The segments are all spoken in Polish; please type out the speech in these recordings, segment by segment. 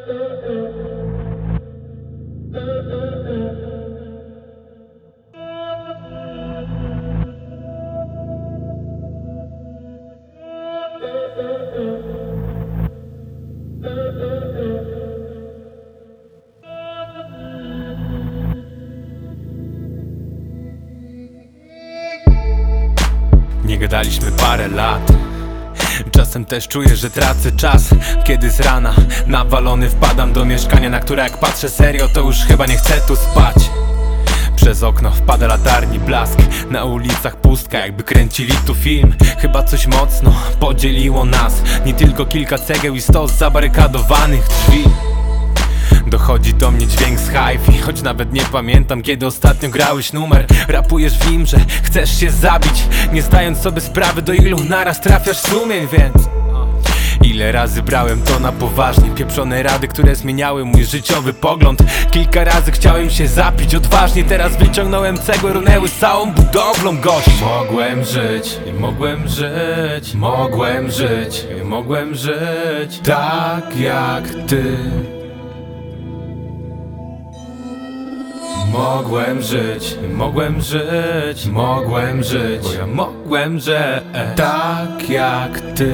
Nie gadaliśmy parę lat. Czasem też czuję, że tracę czas, kiedy z rana nawalony wpadam do mieszkania, na które jak patrzę serio, to już chyba nie chcę tu spać. Przez okno wpada latarni blask, na ulicach pustka, jakby kręcili tu film. Chyba coś mocno podzieliło nas, nie tylko kilka cegieł i 100 zabarykadowanych drzwi. Dochodzi do mnie dźwięk z hi-fi, choć nawet nie pamiętam, kiedy ostatnio grałeś numer. Rapujesz w nim, że chcesz się zabić, nie zdając sobie sprawy, do ilu naraz trafiasz sumień, więc ile razy brałem to na poważnie, pieprzone rady, które zmieniały mój życiowy pogląd. Kilka razy chciałem się zapić odważnie, teraz wyciągnąłem cegłę, runęły z całą budowlą, gość. Mogłem żyć, mogłem żyć, mogłem żyć, mogłem żyć tak jak ty. Mogłem żyć, mogłem żyć, mogłem żyć, bo ja mogłem żyć tak jak ty.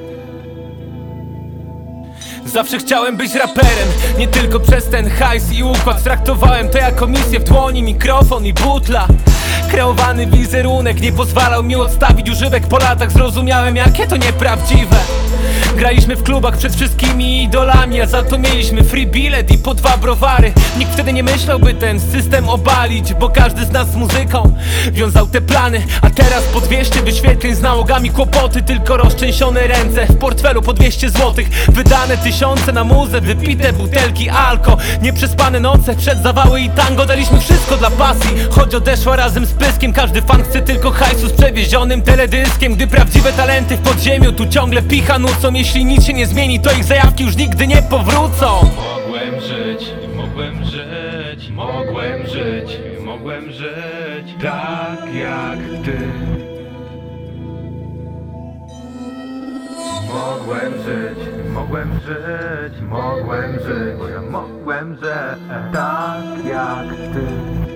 Zawsze chciałem być raperem, nie tylko przez ten hajs i układ. Traktowałem to jako misję w dłoni, mikrofon i butla. Kreowany wizerunek nie pozwalał mi odstawić używek. Po latach zrozumiałem, jakie to nieprawdziwe. Graliśmy w klubach przed wszystkimi idolami, a za to mieliśmy free bilet i po 2 browary. Nikt wtedy nie myślał, by ten system obalić, bo każdy z nas z muzyką wiązał te plany. A teraz po 200 wyświetleń z nałogami kłopoty, tylko roztrzęsione ręce, w portfelu po 200 złotych. Wydane tysiące na muzę, wypite butelki alko, nieprzespane noce, przed zawały i tango. Daliśmy wszystko dla pasji, choć odeszła razem z pyskiem. Każdy fan chce tylko hajsu z przewiezionym teledyskiem. Gdy prawdziwe talenty w podziemiu tu ciągle picha nucą, jeśli nic się nie zmieni, to ich zajawki już nigdy nie powrócą. Mogłem żyć, mogłem żyć, mogłem żyć, mogłem żyć tak jak ty. Mogłem żyć, mogłem żyć, mogłem żyć, bo ja mogłem żyć tak jak ty.